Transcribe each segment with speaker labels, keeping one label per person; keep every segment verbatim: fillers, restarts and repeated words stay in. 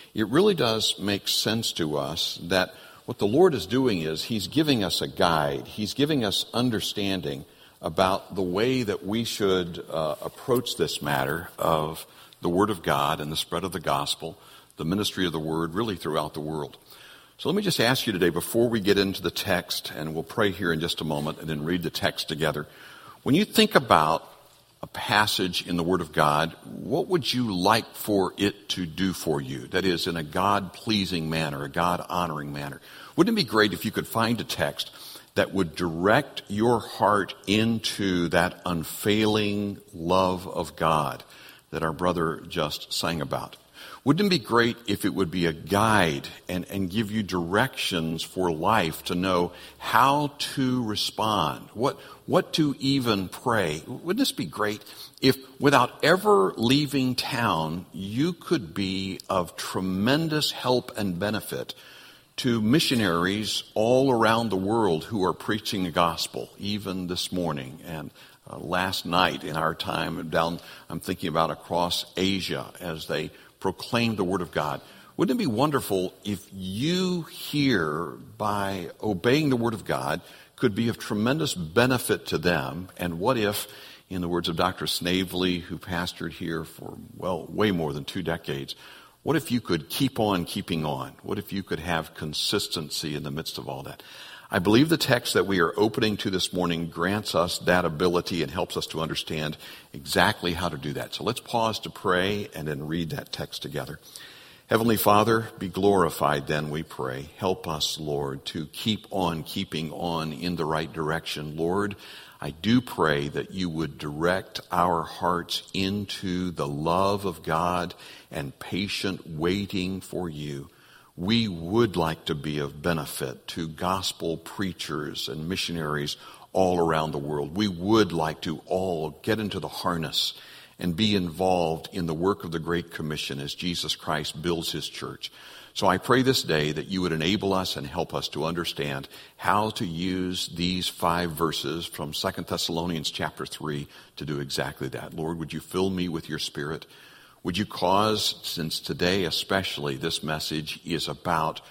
Speaker 1: it really does make sense to us that what the Lord is doing is he's giving us a guide. He's giving us understanding about the way that we should uh, approach this matter of the Word of God and the spread of the gospel, the ministry of the Word, really throughout the world. So let me just ask you today, before we get into the text, and we'll pray here in just a moment and then read the text together. When you think about a passage in the Word of God, what would you like for it to do for you? That is, in a God-pleasing manner, a God-honoring manner. Wouldn't it be great if you could find a text that would direct your heart into that unfailing love of God that our brother just sang about? Wouldn't it be great if it would be a guide and, and give you directions for life to know how to respond, what, what to even pray? Wouldn't this be great if without ever leaving town, you could be of tremendous help and benefit to missionaries all around the world who are preaching the gospel, even this morning and uh, last night in our time down, I'm thinking about across Asia as they proclaim the Word of God. Wouldn't it be wonderful if you here, by obeying the Word of God, could be of tremendous benefit to them? And what if, in the words of Doctor Snavely, who pastored here for, well, way more than two decades, what if you could keep on keeping on? What if you could have consistency in the midst of all that? I believe the text that we are opening to this morning grants us that ability and helps us to understand exactly how to do that. So let's pause to pray and then read that text together. Heavenly Father, be glorified then, we pray. Help us, Lord, to keep on keeping on in the right direction. Lord, I do pray that you would direct our hearts into the love of God and patient waiting for you. We would like to be of benefit to gospel preachers and missionaries all around the world. We would like to all get into the harness and be involved in the work of the Great Commission as Jesus Christ builds his church. So I pray this day that you would enable us and help us to understand how to use these five verses from Second Thessalonians chapter three to do exactly that. Lord, would you fill me with your Spirit? Would you cause, since today especially this message is about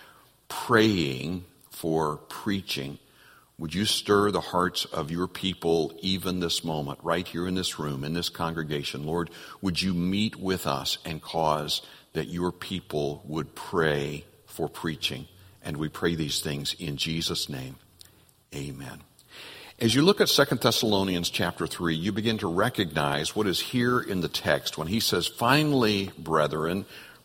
Speaker 1: praying for preaching, would you stir the hearts of your people even this moment, right here in this room, in this congregation? Lord, would you meet with us and cause that your people would pray for preaching? And we pray these things in Jesus' name. Amen. As you look at Second Thessalonians chapter three, you begin to recognize what is here in the text when he says, finally, brethren,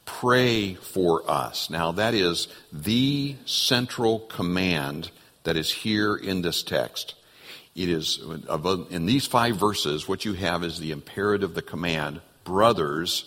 Speaker 1: pray for us. Now, that is the central command that is here in this text. It is, in these five verses, what you have is the imperative, the command, brothers,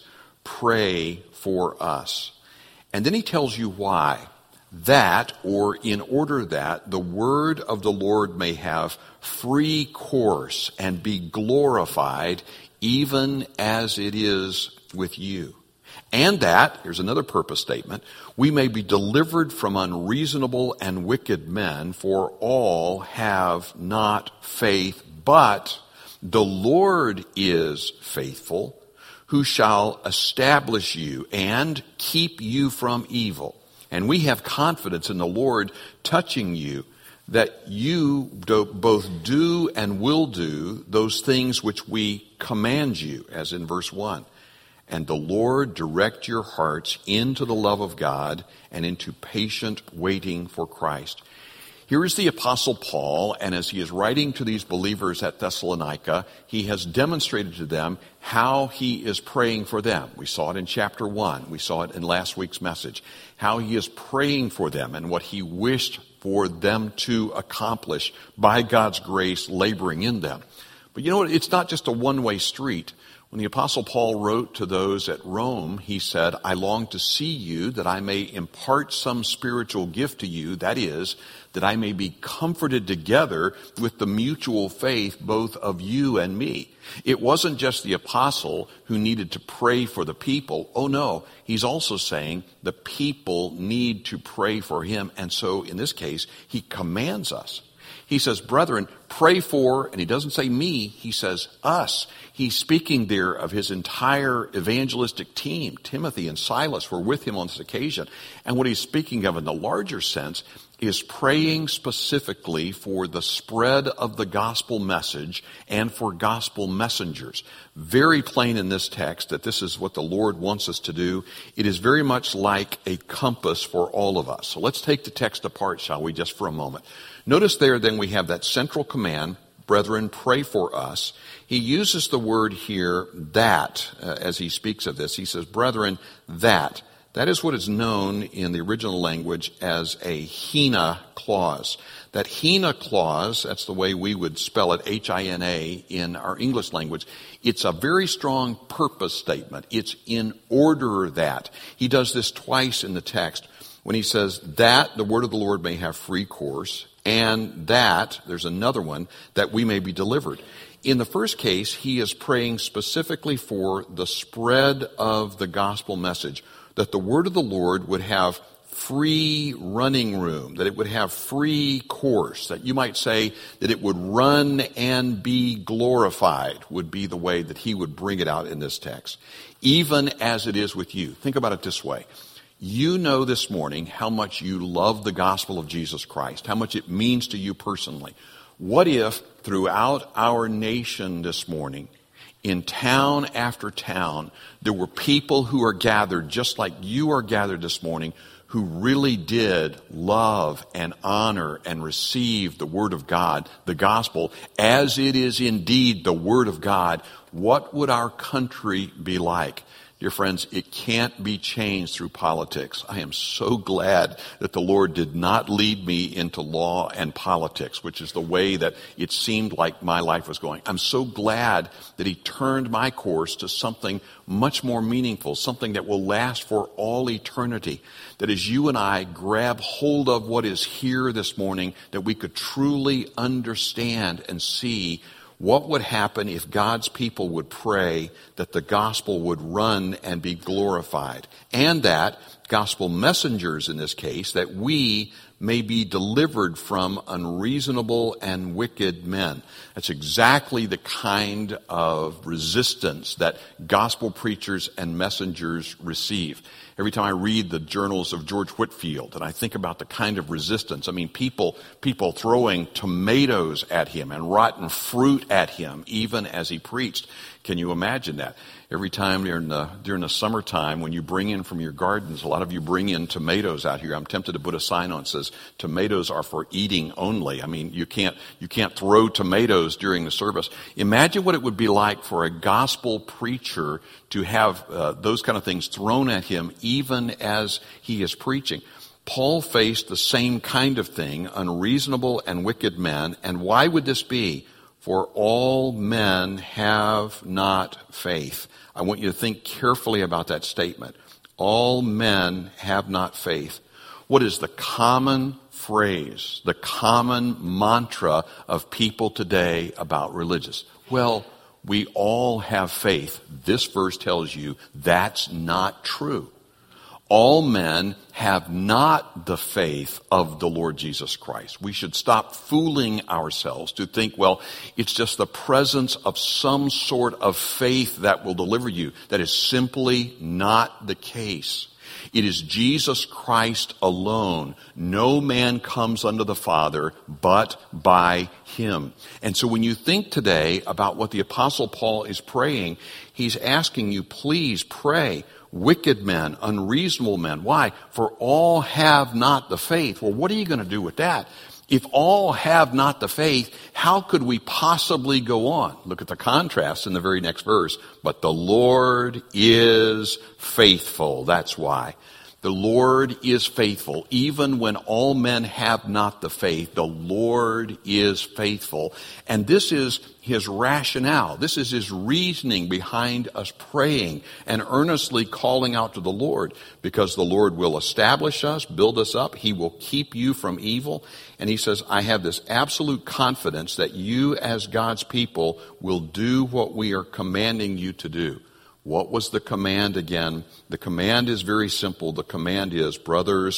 Speaker 1: pray for us. And then he tells you why. That, or in order that the word of the Lord may have free course and be glorified even as it is with you. And that, here's another purpose statement, we may be delivered from unreasonable and wicked men, for all have not faith, but the Lord is faithful, who shall establish you and keep you from evil. And we have confidence in the Lord touching you, that you do, both do and will do those things which we command you, as in verse one. And the Lord direct your hearts into the love of God and into patient waiting for Christ. Here is the Apostle Paul, and as he is writing to these believers at Thessalonica, he has demonstrated to them how he is praying for them. We saw it in chapter one. We saw it in last week's message. How he is praying for them and what he wished for them to accomplish by God's grace laboring in them. But you know what? It's not just a one-way street. When the Apostle Paul wrote to those at Rome, he said, I long to see you that I may impart some spiritual gift to you, that is, that I may be comforted together with the mutual faith both of you and me. It wasn't just the apostle who needed to pray for the people. Oh no, he's also saying the people need to pray for him. And so in this case, he commands us. He says, brethren, pray for, and he doesn't say me, he says us. He's speaking there of his entire evangelistic team. Timothy and Silas were with him on this occasion. And what he's speaking of in the larger sense is praying specifically for the spread of the gospel message and for gospel messengers. Very plain in this text that this is what the Lord wants us to do. It is very much like a compass for all of us. So let's take the text apart, shall we, just for a moment. Notice there then we have that central command, brethren, pray for us. He uses the word here, that, uh, as he speaks of this. He says, brethren, that. That is what is known in the original language as a hina clause. That hina clause, that's the way we would spell it, H I N A, in our English language. It's a very strong purpose statement. It's in order that. He does this twice in the text when he says that the word of the Lord may have free course, and that, there's another one, that we may be delivered. In the first case, he is praying specifically for the spread of the gospel message, that the word of the Lord would have free running room, that it would have free course, that you might say that it would run and be glorified, would be the way that he would bring it out in this text. Even as it is with you. Think about it this way. You know this morning how much you love the gospel of Jesus Christ, how much it means to you personally. What if throughout our nation this morning, in town after town, there were people who are gathered just like you are gathered this morning who really did love and honor and receive the Word of God, the gospel, as it is indeed the Word of God? What would our country be like? Dear friends, it can't be changed through politics. I am so glad that the Lord did not lead me into law and politics, which is the way that it seemed like my life was going. I'm so glad that he turned my course to something much more meaningful, something that will last for all eternity. That as you and I grab hold of what is here this morning, that we could truly understand and see what would happen if God's people would pray that the gospel would run and be glorified, and that gospel messengers in this case, that we may be delivered from unreasonable and wicked men. That's exactly the kind of resistance that gospel preachers and messengers receive. Every time I read the journals of George Whitefield and I think about the kind of resistance, I mean, people, people throwing tomatoes at him and rotten fruit at him, even as he preached. Can you imagine that? Every time during the, during the summertime when you bring in from your gardens, a lot of you bring in tomatoes out here. I'm tempted to put a sign on that says, tomatoes are for eating only. I mean, you can't, you can't throw tomatoes during the service. Imagine what it would be like for a gospel preacher to have uh, those kind of things thrown at him even as he is preaching. Paul faced the same kind of thing, unreasonable and wicked men. And why would this be? For all men have not faith. I want you to think carefully about that statement. All men have not faith. What is the common phrase, the common mantra of people today about religious? Well, we all have faith. This verse tells you that's not true. All men have not the faith of the Lord Jesus Christ. We should stop fooling ourselves to think, well, it's just the presence of some sort of faith that will deliver you. That is simply not the case. It is Jesus Christ alone. No man comes unto the Father but by him. And so when you think today about what the Apostle Paul is praying, he's asking you, please pray. Wicked men, unreasonable men. Why? For all have not the faith. Well, what are you going to do with that? If all have not the faith, how could we possibly go on? Look at the contrast in the very next verse. But the Lord is faithful. That's why. The Lord is faithful. Even when all men have not the faith, the Lord is faithful. And this is his rationale. This is his reasoning behind us praying and earnestly calling out to the Lord, because the Lord will establish us, build us up. He will keep you from evil. And he says, I have this absolute confidence that you as God's people will do what we are commanding you to do. What was the command again? The command is very simple. The command is, brothers,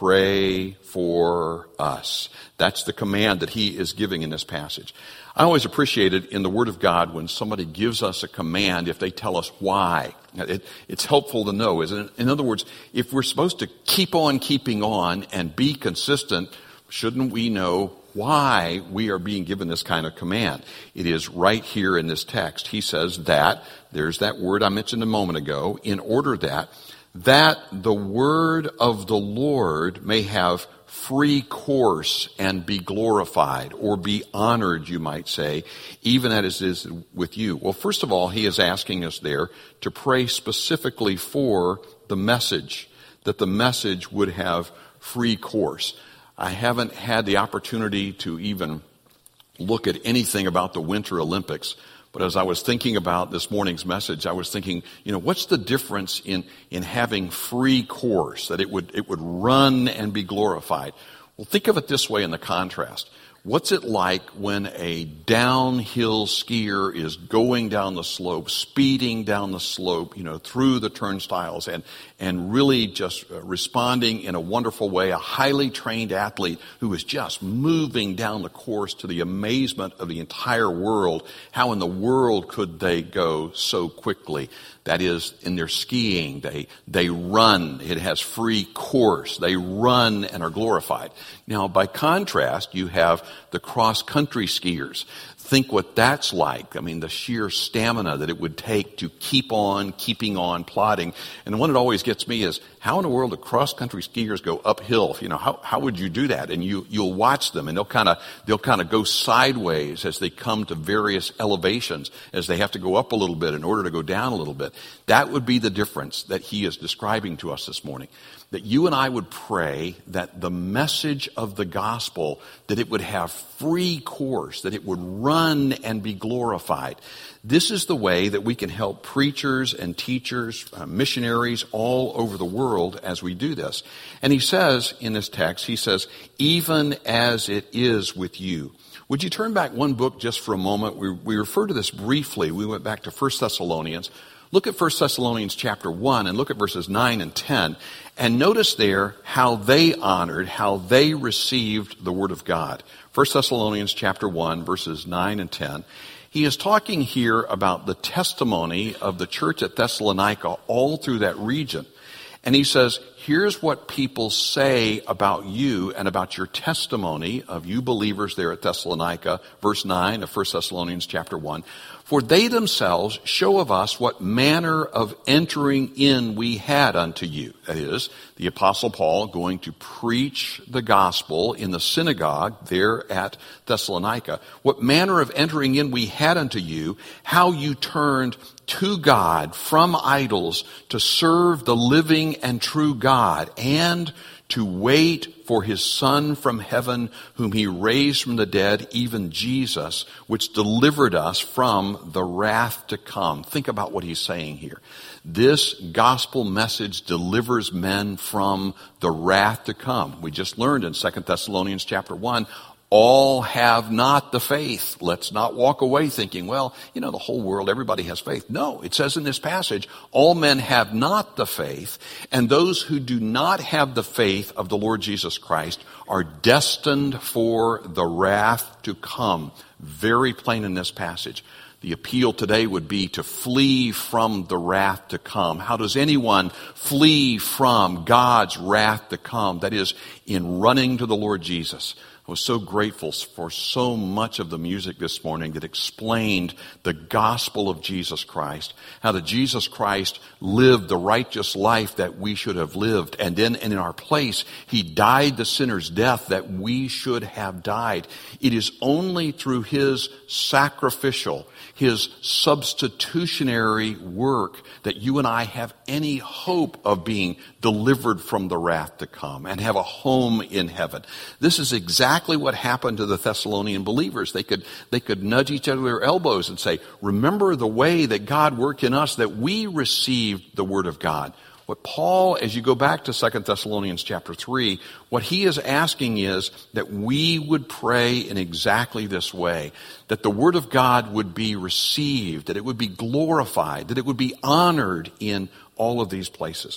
Speaker 1: pray for us. That's the command that he is giving in this passage. I always appreciate it in the Word of God when somebody gives us a command if they tell us why. It, it's helpful to know, isn't it? In other words, if we're supposed to keep on keeping on and be consistent, shouldn't we know why we are being given this kind of command? It is right here in this text. He says that, there's that word I mentioned a moment ago, in order that, that the word of the Lord may have free course and be glorified, or be honored, you might say, even as it is with you. Well, first of all, he is asking us there to pray specifically for the message, that the message would have free course. I haven't had the opportunity to even look at anything about the Winter Olympics, but as I was thinking about this morning's message, I was thinking, you know, what's the difference in, in having free course, that it would, it would run and be glorified? Well, think of it this way in the contrast. What's it like when a downhill skier is going down the slope, speeding down the slope, you know, through the turnstiles and, and really just responding in a wonderful way, a highly trained athlete who is just moving down the course to the amazement of the entire world. How in the world could they go so quickly? That is, in their skiing, they, they run. It has free course. They run and are glorified. Now, by contrast, you have the cross-country skiers. Think what that's like. I mean, the sheer stamina that it would take to keep on, keeping on, plodding. And the one that always gets me is, how in the world do cross-country skiers go uphill? You know, how, how would you do that? And you, you'll watch them, and they'll kind of, they'll kind of go sideways as they come to various elevations, as they have to go up a little bit in order to go down a little bit. That would be the difference that he is describing to us this morning. That you and I would pray that the message of the gospel, that it would have free course, that it would run and be glorified. This is the way that we can help preachers and teachers, uh, missionaries all over the world as we do this. And he says in this text, he says, even as it is with you. Would you turn back one book just for a moment? We, we referred to this briefly. We went back to First Thessalonians. Look at First Thessalonians chapter one and look at verses nine and ten. And notice there how they honored, how they received the word of God. First Thessalonians chapter one, verses nine and ten. He is talking here about the testimony of the church at Thessalonica all through that region. And he says, here's what people say about you and about your testimony of you believers there at Thessalonica, verse nine of First Thessalonians chapter one. For they themselves show of us what manner of entering in we had unto you. That is, the Apostle Paul going to preach the gospel in the synagogue there at Thessalonica. What manner of entering in we had unto you, how you turned to God from idols to serve the living and true God, and to wait for his Son from heaven, whom he raised from the dead, even Jesus, which delivered us from the wrath to come. Think about what he's saying here. This gospel message delivers men from the wrath to come. We just learned in Second Thessalonians chapter one, all have not the faith. Let's not walk away thinking, well, you know, the whole world, everybody has faith. No, it says in this passage, all men have not the faith, and those who do not have the faith of the Lord Jesus Christ are destined for the wrath to come. Very plain in this passage. The appeal today would be to flee from the wrath to come. How does anyone flee from God's wrath to come? That is, in running to the Lord Jesus. I was so grateful for so much of the music this morning that explained the gospel of Jesus Christ. How that Jesus Christ lived the righteous life that we should have lived. And then and in our place, he died the sinner's death that we should have died. It is only through his sacrificial, his substitutionary work that you and I have any hope of being delivered from the wrath to come and have a home in heaven. This is exactly what happened to the Thessalonian believers. They could, they could nudge each other with their elbows and say, remember the way that God worked in us, that we received the word of God. What Paul, as you go back to Second Thessalonians chapter three, what he is asking is that we would pray in exactly this way, that the word of God would be received, that it would be glorified, that it would be honored in all of these places.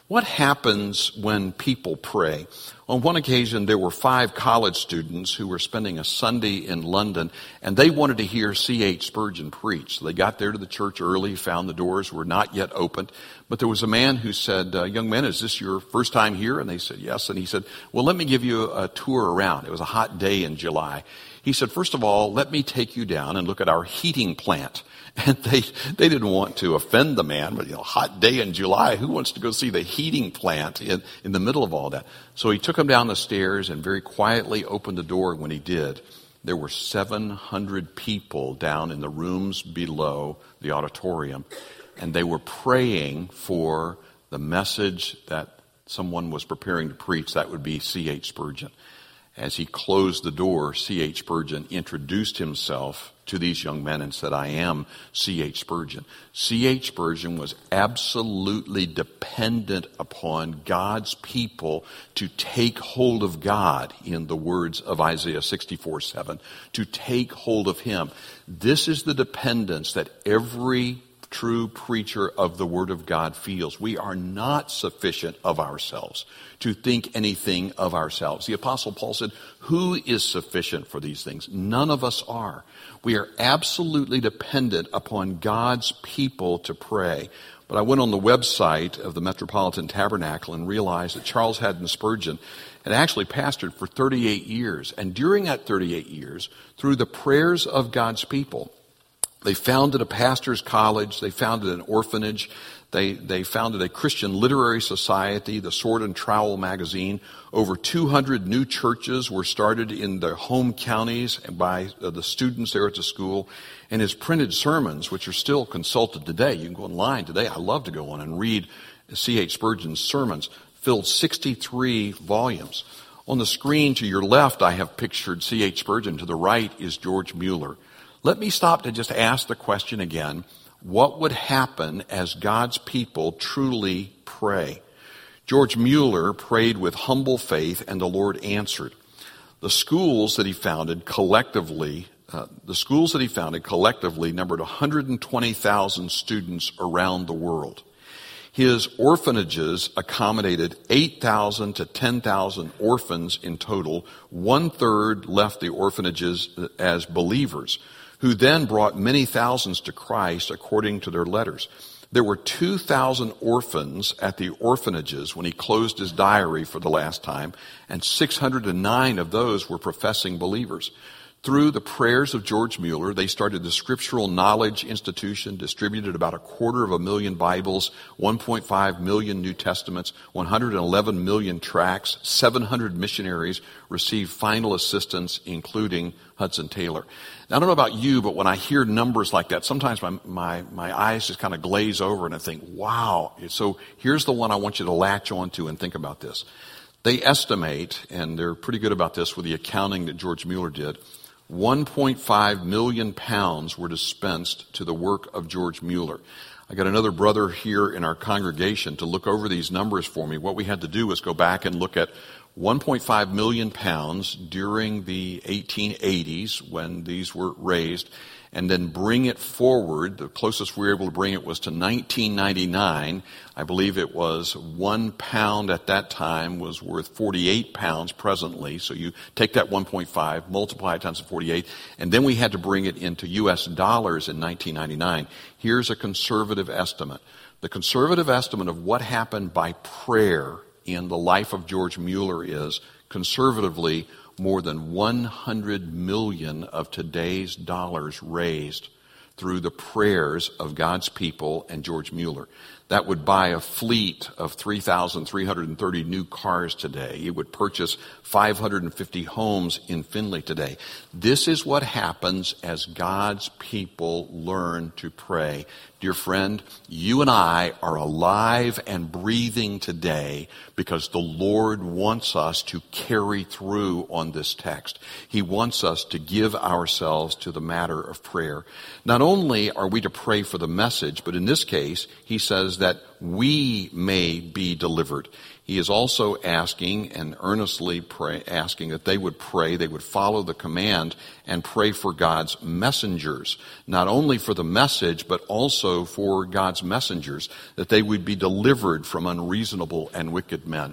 Speaker 1: What happens when people pray? On one occasion, there were five college students who were spending a Sunday in London, and they wanted to hear C H Spurgeon preach. They got there to the church early, found the doors were not yet opened, but there was a man who said, uh, young men, is this your first time here? And they said, yes. And he said, well, let me give you a tour around. It was a hot day in July. He said, first of all, let me take you down and look at our heating plant. And they they didn't want to offend the man, but, you know, hot day in July, who wants to go see the heating plant in, in the middle of all that? So he took him down the stairs and very quietly opened the door. When he did, there were seven hundred people down in the rooms below the auditorium, and they were praying for the message that someone was preparing to preach. That would be C H Spurgeon. As he closed the door, C H Spurgeon introduced himself to these young men and said, I am C H Spurgeon. C H Spurgeon was absolutely dependent upon God's people to take hold of God, in the words of Isaiah sixty-four seven, to take hold of him. This is the dependence that every true preacher of the Word of God feels. We are not sufficient of ourselves to think anything of ourselves. The Apostle Paul said, who is sufficient for these things? None of us are. We are absolutely dependent upon God's people to pray. But I went on the website of the Metropolitan Tabernacle and realized that Charles Haddon Spurgeon had actually pastored for thirty-eight years. And during that thirty-eight years, through the prayers of God's people, they founded a pastor's college. They founded an orphanage. They, they founded a Christian literary society, the Sword and Trowel magazine. Over two hundred new churches were started in their home counties by the students there at the school. And his printed sermons, which are still consulted today, you can go online today. I love to go on and read C H Spurgeon's sermons, filled sixty-three volumes. On the screen to your left, I have pictured C H Spurgeon. To the right is George Mueller. Let me stop to just ask the question again. What would happen as God's people truly pray? George Mueller prayed with humble faith, and the Lord answered. The schools that he founded collectively, uh, the schools that he founded collectively numbered one hundred twenty thousand students around the world. His orphanages accommodated eight thousand to ten thousand orphans in total. One third left the orphanages as believers, who then brought many thousands to Christ according to their letters. There were two thousand orphans at the orphanages when he closed his diary for the last time, and six hundred nine of those were professing believers. Through the prayers of George Mueller, they started the Scriptural Knowledge Institution, distributed about a quarter of a million Bibles, one point five million New Testaments, one hundred eleven million tracts, seven hundred missionaries received final assistance, including Hudson Taylor. Now, I don't know about you, but when I hear numbers like that, sometimes my, my, my eyes just kind of glaze over and I think, wow. So here's the one I want you to latch onto and think about this. They estimate, and they're pretty good about this with the accounting that George Mueller did, one point five million pounds were dispensed to the work of George Mueller. I got another brother here in our congregation to look over these numbers for me. What we had to do was go back and look at one point five million pounds during the eighteen eighties when these were raised, and then bring it forward. The closest we were able to bring it was to nineteen ninety-nine. I believe it was one pound at that time was worth forty-eight pounds presently. So you take that one point five, multiply it times forty-eight, and then we had to bring it into U S dollars in nineteen ninety-nine. Here's a conservative estimate. The conservative estimate of what happened by prayer in the life of George Mueller is, conservatively, more than one hundred million of today's dollars raised through the prayers of God's people and George Mueller. That would buy a fleet of three thousand three hundred thirty new cars today. It would purchase five hundred fifty homes in Findlay today. This is what happens as God's people learn to pray. Dear friend, you and I are alive and breathing today because the Lord wants us to carry through on this text. He wants us to give ourselves to the matter of prayer. Not only are we to pray for the message, but in this case, he says that we may be delivered. He is also asking and earnestly pray, asking that they would pray, they would follow the command and pray for God's messengers. Not only for the message, but also for God's messengers, that they would be delivered from unreasonable and wicked men.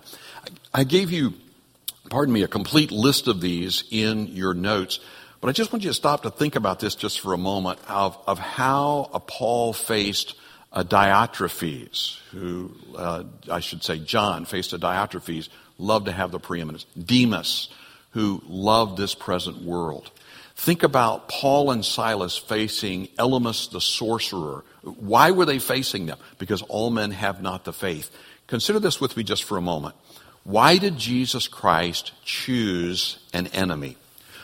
Speaker 1: I gave you, pardon me, a complete list of these in your notes, but I just want you to stop to think about this just for a moment of, of how Paul faced a Diotrephes, who, uh, I should say John, faced a Diotrephes, loved to have the preeminence. Demas, who loved this present world. Think about Paul and Silas facing Elymas the sorcerer. Why were they facing them? Because all men have not the faith. Consider this with me just for a moment. Why did Jesus Christ choose an enemy?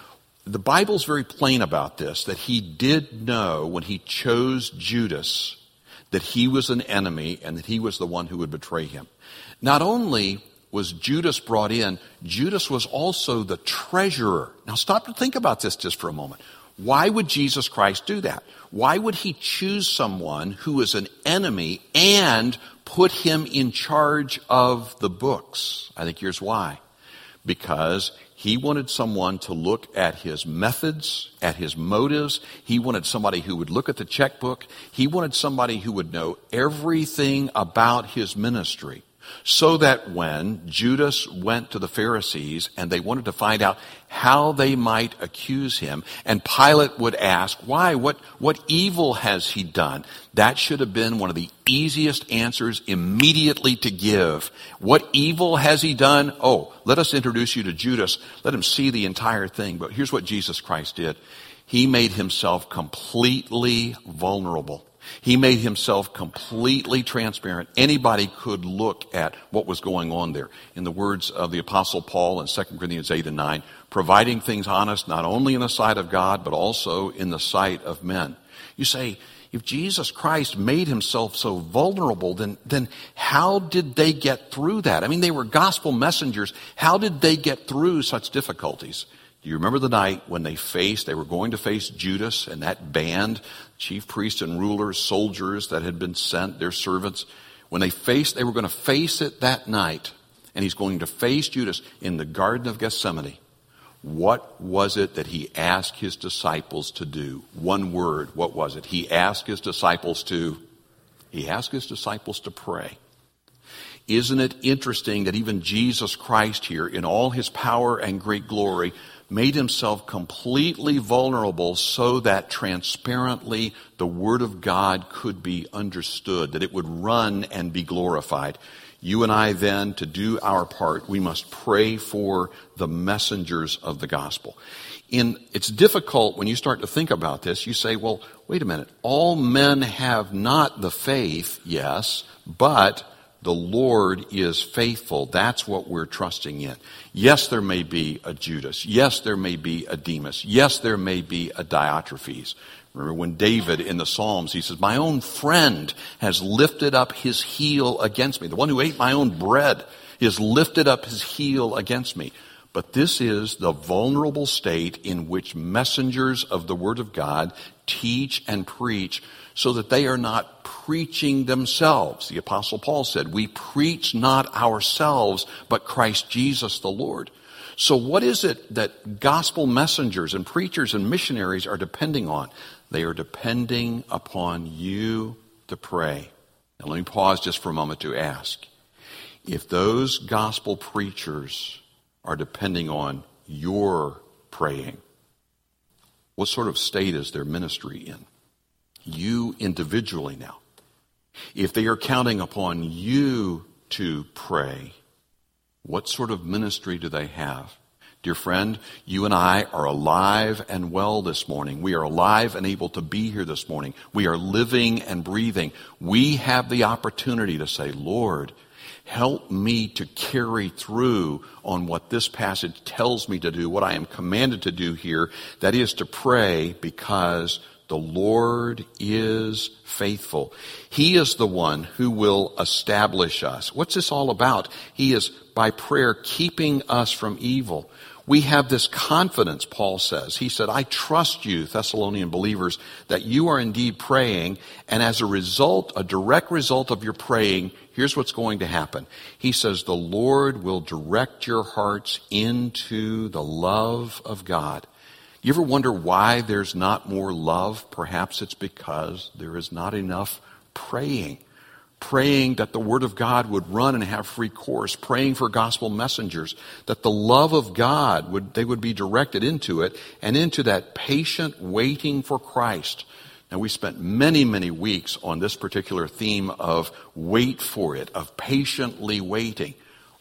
Speaker 1: The Bible's very plain about this, that he did know when he chose Judas that he was an enemy and that he was the one who would betray him. Not only was Judas brought in, Judas was also the treasurer. Now stop to think about this just for a moment. Why would Jesus Christ do that? Why would he choose someone who is an enemy and put him in charge of the books? I think here's why. Because he wanted someone to look at his methods, at his motives. He wanted somebody who would look at the checkbook. He wanted somebody who would know everything about his ministry. So that when Judas went to the Pharisees and they wanted to find out how they might accuse him, and Pilate would ask, why? What, what evil has he done? That should have been one of the easiest answers immediately to give. What evil has he done? Oh, let us introduce you to Judas. Let him see the entire thing. But here's what Jesus Christ did. He made himself completely vulnerable. He made himself completely transparent. Anybody could look at what was going on there. In the words of the Apostle Paul in Second Corinthians eight and nine, providing things honest not only in the sight of God, but also in the sight of men. You say, if Jesus Christ made himself so vulnerable, then, then how did they get through that? I mean, they were gospel messengers. How did they get through such difficulties? Do you remember the night when they faced, they were going to face Judas and that band, chief priests and rulers, soldiers that had been sent, their servants? When they faced, they were going to face it that night. And he's going to face Judas in the Garden of Gethsemane. What was it that he asked his disciples to do? One word, what was it? He asked his disciples to, he asked his disciples to pray. Isn't it interesting that even Jesus Christ here, in all his power and great glory, made himself completely vulnerable so that transparently the Word of God could be understood, that it would run and be glorified. You and I then, to do our part, we must pray for the messengers of the gospel. In, it's difficult when you start to think about this. You say, well, wait a minute. All men have not the faith, yes, but the Lord is faithful. That's what we're trusting in. Yes, there may be a Judas. Yes, there may be a Demas. Yes, there may be a Diotrephes. Remember when David in the Psalms, he says, my own friend has lifted up his heel against me. The one who ate my own bread has lifted up his heel against me. But this is the vulnerable state in which messengers of the Word of God teach and preach so that they are not preaching themselves. The Apostle Paul said, we preach not ourselves, but Christ Jesus the Lord. So what is it that gospel messengers and preachers and missionaries are depending on? They are depending upon you to pray. Now let me pause just for a moment to ask. If those gospel preachers are depending on your praying, what sort of state is their ministry in? You individually now. If they are counting upon you to pray, what sort of ministry do they have? Dear friend, you and I are alive and well this morning. We are alive and able to be here this morning. We are living and breathing. We have the opportunity to say, Lord, help me to carry through on what this passage tells me to do, what I am commanded to do here, that is to pray because the Lord is faithful. He is the one who will establish us. What's this all about? He is, by prayer, keeping us from evil. We have this confidence, Paul says. He said, I trust you, Thessalonian believers, that you are indeed praying, and as a result, a direct result of your praying, here's what's going to happen. He says, the Lord will direct your hearts into the love of God. You ever wonder why there's not more love? Perhaps it's because there is not enough praying. Praying that the Word of God would run and have free course. Praying for gospel messengers. That the love of God, would they would be directed into it and into that patient waiting for Christ. Now, we spent many, many weeks on this particular theme of wait for it, of patiently waiting.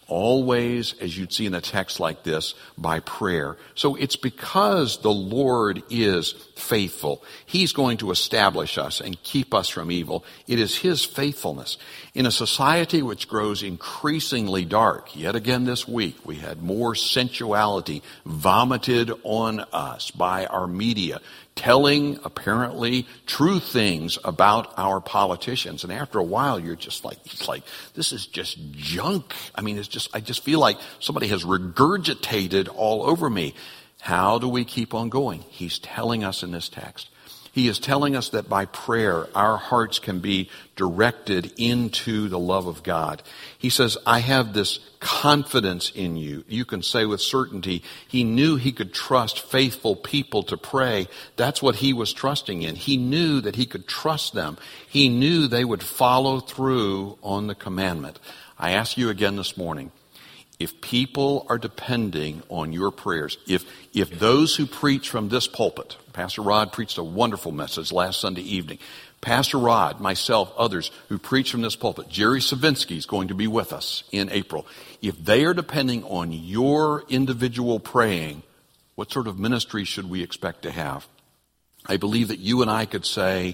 Speaker 1: Always, as you'd see in a text like this, by prayer. So it's because the Lord is faithful. He's going to establish us and keep us from evil. It is His faithfulness. In a society which grows increasingly dark, yet again this week, we had more sensuality vomited on us by our media, telling apparently true things about our politicians. And after a while, you're just like, it's like, this is just junk. I mean, it's just, I just feel like somebody has regurgitated all over me. How do we keep on going? He's telling us in this text. He is telling us that by prayer, our hearts can be directed into the love of God. He says, I have this confidence in you. You can say with certainty, he knew he could trust faithful people to pray. That's what he was trusting in. He knew that he could trust them. He knew they would follow through on the commandment. I ask you again this morning, if people are depending on your prayers, if if those who preach from this pulpit, Pastor Rod preached a wonderful message last Sunday evening. Pastor Rod, myself, others who preach from this pulpit, Jerry Savinsky is going to be with us in April. If they are depending on your individual praying, what sort of ministry should we expect to have? I believe that you and I could say,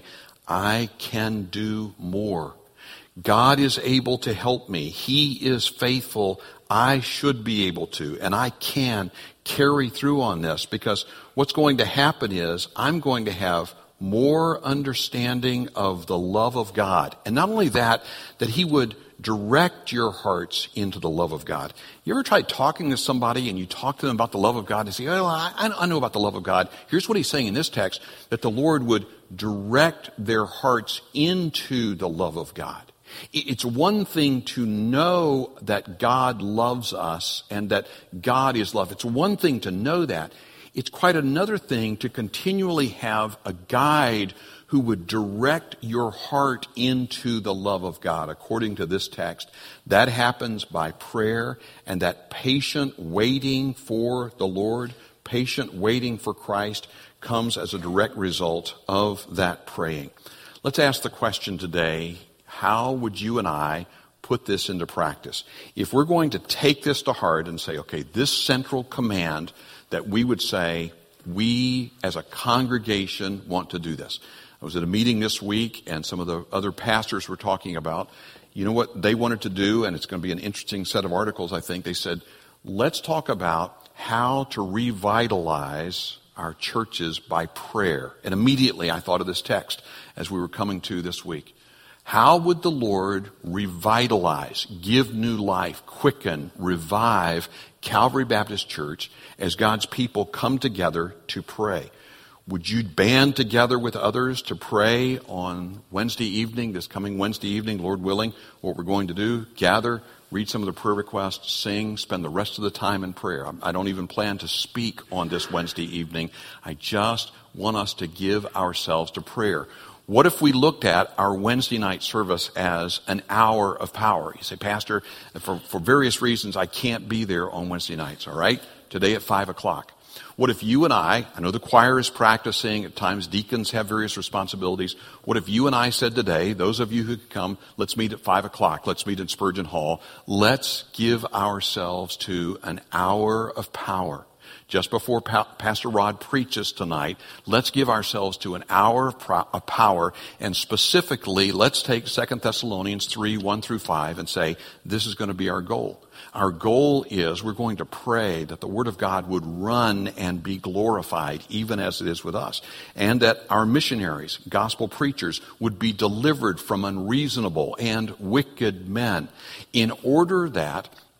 Speaker 1: I can do more. God is able to help me. He is faithful. I should be able to, and I can carry through on this, because what's going to happen is I'm going to have more understanding of the love of God. And not only that, that He would direct your hearts into the love of God. You ever tried talking to somebody and you talk to them about the love of God and say, oh, I, I know about the love of God. Here's what he's saying in this text, that the Lord would direct their hearts into the love of God. It's one thing to know that God loves us and that God is love. It's one thing to know that. It's quite another thing to continually have a guide who would direct your heart into the love of God. According to this text, that happens by prayer and that patient waiting for the Lord, patient waiting for Christ, comes as a direct result of that praying. Let's ask the question today, how would you and I put this into practice? If we're going to take this to heart and say, okay, this central command, that we would say, we as a congregation want to do this. I was at a meeting this week and some of the other pastors were talking about, you know what they wanted to do, and it's going to be an interesting set of articles, I think. They said, let's talk about how to revitalize our churches by prayer. And immediately I thought of this text as we were coming to this week. How would the Lord revitalize, give new life, quicken, revive Calvary Baptist Church as God's people come together to pray? Would you band together with others to pray on Wednesday evening, this coming Wednesday evening, Lord willing? What we're going to do, gather, read some of the prayer requests, sing, spend the rest of the time in prayer. I don't even plan to speak on this Wednesday evening. I just want us to give ourselves to prayer. What if we looked at our Wednesday night service as an hour of power? You say, Pastor, for, for various reasons, I can't be there on Wednesday nights, all right? Today at five o'clock. What if you and I, I know the choir is practicing, at times deacons have various responsibilities. What if you and I said today, those of you who could come, let's meet at five o'clock, let's meet in Spurgeon Hall, let's give ourselves to an hour of power. Just before pa- Pastor Rod preaches tonight, let's give ourselves to an hour of, pro- of power, and specifically, let's take Second Thessalonians three, one through five and say, this is going to be our goal. Our goal is we're going to pray that the Word of God would run and be glorified, even as it is with us, and that our missionaries, gospel preachers, would be delivered from unreasonable and wicked men, in order that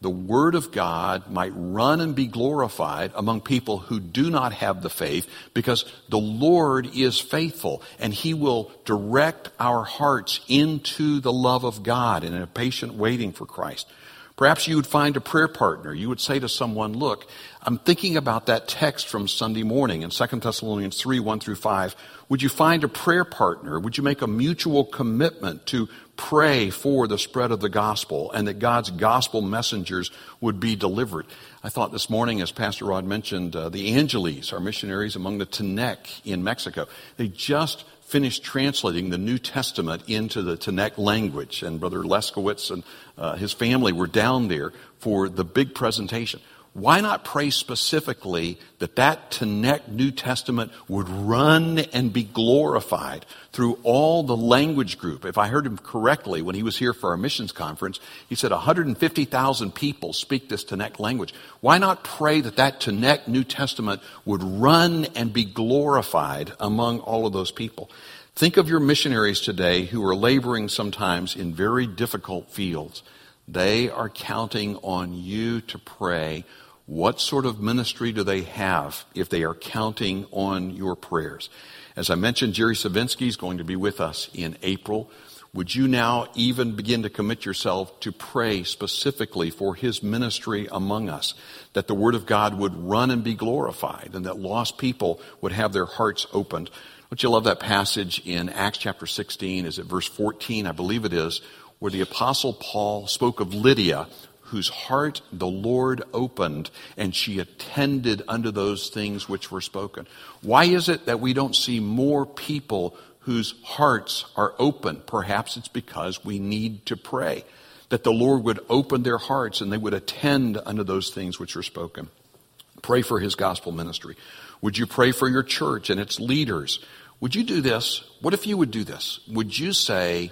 Speaker 1: the Word of God might run and be glorified among people who do not have the faith, because the Lord is faithful and He will direct our hearts into the love of God and in a patient waiting for Christ. Perhaps you would find a prayer partner. You would say to someone, look, I'm thinking about that text from Sunday morning in Second Thessalonians three, one through five. Would you find a prayer partner? Would you make a mutual commitment to pray for the spread of the gospel and that God's gospel messengers would be delivered? I thought this morning, as Pastor Rod mentioned, uh, the Angeles, our missionaries among the Tenec in Mexico, they just finished translating the New Testament into the Tenec language. And Brother Leskowitz and uh, his family were down there for the big presentation. Why not pray specifically that that Tenec New Testament would run and be glorified through all the language group? If I heard him correctly, when he was here for our missions conference, he said one hundred fifty thousand people speak this Tenec language. Why not pray that that Tenec New Testament would run and be glorified among all of those people? Think of your missionaries today who are laboring sometimes in very difficult fields. They are counting on you to pray. What sort of ministry do they have if they are counting on your prayers? As I mentioned, Jerry Savinsky is going to be with us in April. Would you now even begin to commit yourself to pray specifically for his ministry among us, that the Word of God would run and be glorified, and that lost people would have their hearts opened? Don't you love that passage in Acts chapter sixteen? Is it verse fourteen? I believe it is, where the Apostle Paul spoke of Lydia, whose heart the Lord opened, and she attended unto those things which were spoken. Why is it that we don't see more people whose hearts are open? Perhaps it's because we need to pray, that the Lord would open their hearts and they would attend unto those things which are spoken. Pray for His gospel ministry. Would you pray for your church and its leaders? Would you do this? What if you would do this? Would you say,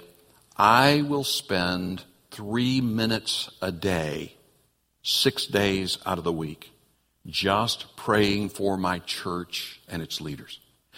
Speaker 1: I will spend three minutes a day, six days out of the week, just praying for my church and its leaders?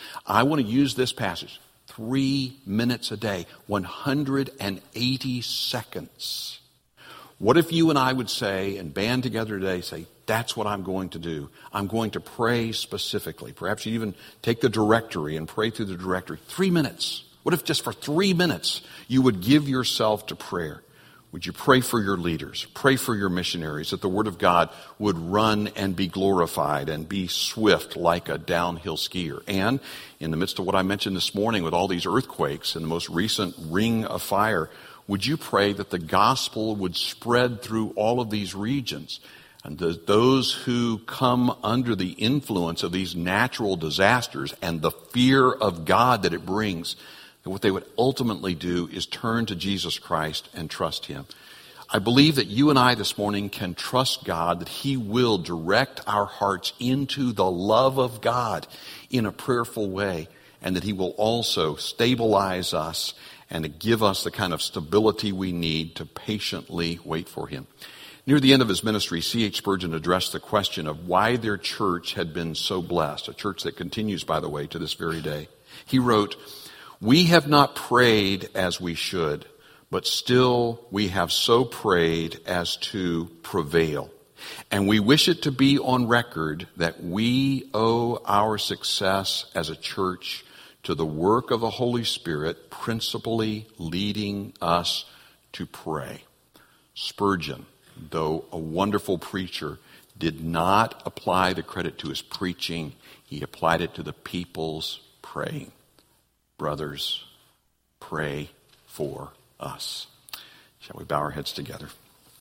Speaker 1: I want to use this passage, three minutes a day, one hundred eighty seconds. What if you and I would say, and band together today, say, that's what I'm going to do. I'm going to pray specifically. Perhaps you even take the directory and pray through the directory. Three minutes. What if just for three minutes you would give yourself to prayer? Would you pray for your leaders, pray for your missionaries, that the Word of God would run and be glorified and be swift like a downhill skier? And in the midst of what I mentioned this morning with all these earthquakes and the most recent ring of fire, would you pray that the gospel would spread through all of these regions, and that those who come under the influence of these natural disasters and the fear of God that it brings, that what they would ultimately do is turn to Jesus Christ and trust Him? I believe that you and I this morning can trust God, that He will direct our hearts into the love of God in a prayerful way, and that He will also stabilize us and to give us the kind of stability we need to patiently wait for Him. Near the end of his ministry, C H Spurgeon addressed the question of why their church had been so blessed, a church that continues, by the way, to this very day. He wrote, "We have not prayed as we should, but still we have so prayed as to prevail. And we wish it to be on record that we owe our success as a church to the work of the Holy Spirit, principally leading us to pray." Spurgeon, though a wonderful preacher, did not apply the credit to his preaching. He applied it to the people's praying. Brothers, pray for us. Shall we bow our heads together?